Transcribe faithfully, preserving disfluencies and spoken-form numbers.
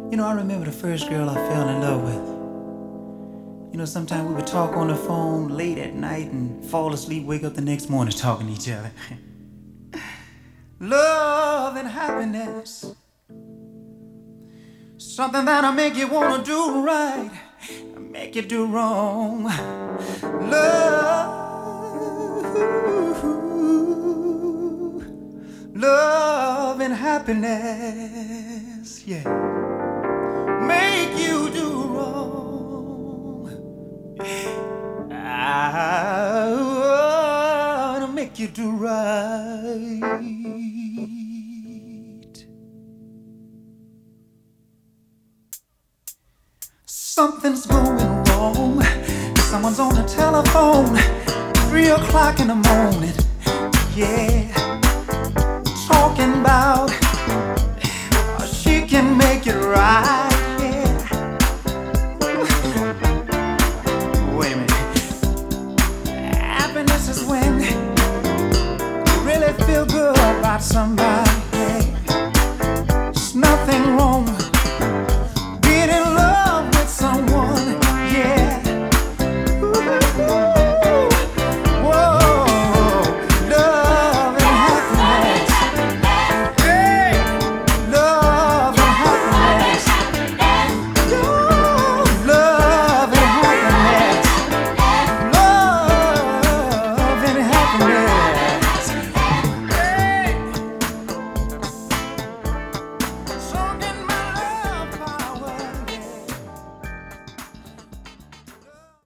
You know, I remember the first girl I fell in love with. You know, sometimes we would talk on the phone late at night and fall asleep, wake up the next morning talking to each other. Love and happiness, something that'll make you wanna do right, make you do wrong. Love, love and happiness, yeah, make you do wrong. I wanna make you do right. Something's going wrong. Someone's on the telephone, three o'clock in the morning. Yeah, talking about how she can make it right. Yeah. Wait a minute. Happiness is when you really feel good about somebody.